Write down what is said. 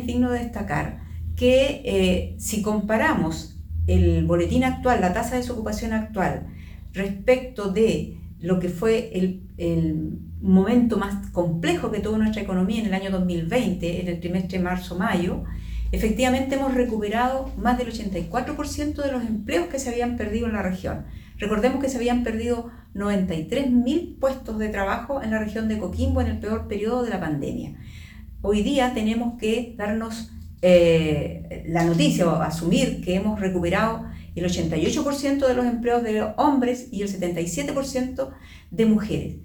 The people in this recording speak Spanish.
es digno de destacar que si comparamos el boletín actual, la tasa de desocupación actual, respecto de lo que fue el momento más complejo que tuvo nuestra economía en el año 2020, en el trimestre marzo-mayo, efectivamente hemos recuperado más del 84% de los empleos que se habían perdido en la región. Recordemos que se habían perdido 93.000 puestos de trabajo en la región de Coquimbo en el peor periodo de la pandemia. Hoy día tenemos que darnos la noticia o asumir que hemos recuperado el 88% de los empleos de hombres y el 77% de mujeres.